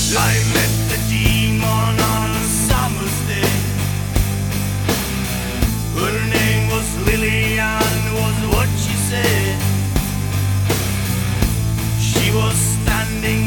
I met the demon on a summer's day. Her name was Lillian, was what she said. She was standing